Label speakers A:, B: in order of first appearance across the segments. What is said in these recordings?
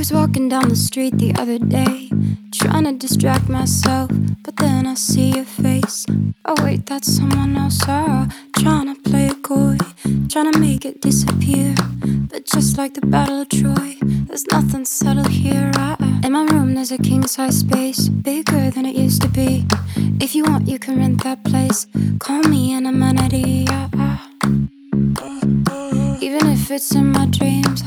A: was walking down the street the other day, trying to distract myself, but then I see your face. Oh wait, that's someone else. Trying to play it coy, trying to make it disappear. But just like the Battle of Troy, there's nothing subtle here. In my room there's a king-size space, bigger than it used to be. If you want, you can rent that place. Call me an amenity. Even if it's in my dreams.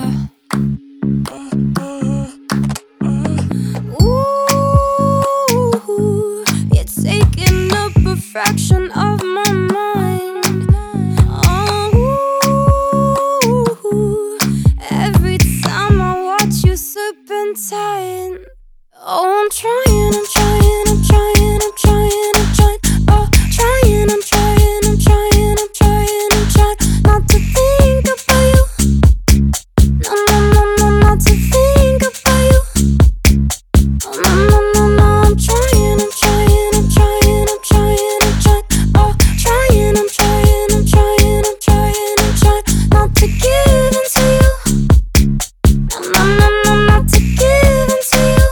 A: Ooh, you're taking up a fraction of my mind. Oh, every time I watch you serpentine. Oh, I'm trying. Oh, trying not to think about you. No, not to think about you. Oh, no, I'm trying. Oh, trying not to give in to you. No, not to give in to you.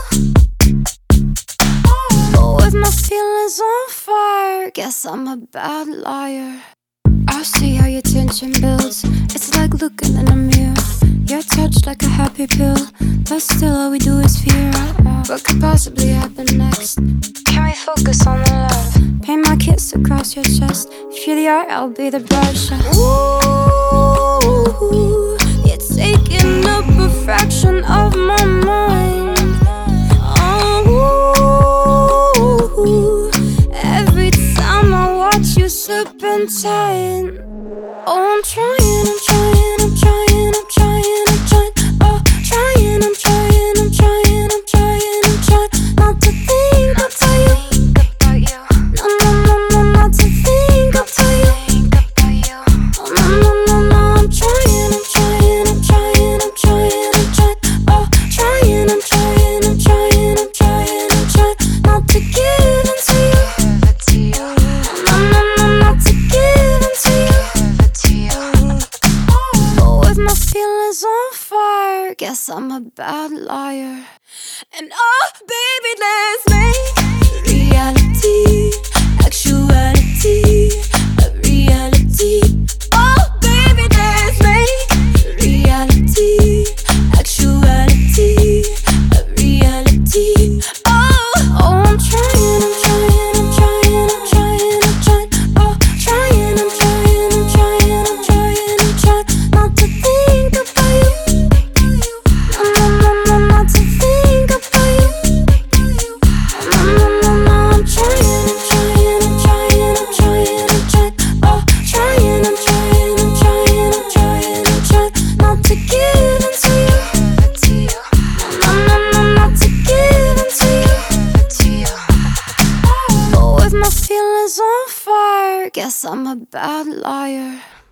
A: But with my feelings on fire, guess I'm a bad liar. I see how your tension builds. It's like looking in a mirror. You're touched like a happy pill, but still all we do is fear. What could possibly happen next? Can we focus on the love? Paint my kiss across your chest. If you're the art, I'll be the brush. Ooh, you're taking up a fraction of my mind. Oh, every time I watch you serpentine. Oh, I'm trying. Oh, trying not to think about you. No, not to think about you. Oh, no, I'm trying. Oh, trying not to give in to you. No, not to give in to you. But with my feelings on fire, guess I'm a bad liar. And oh, baby, let's make reality, actuality, a reality. Oh, baby, let's make reality, actuality, a reality. Oh, I'm trying. Oh, trying not to think about you. No, not to think about you. No, I'm trying. Oh, trying not to give in to you. No, not to give in to you. But with my feelings on fire, guess I'm a bad liar.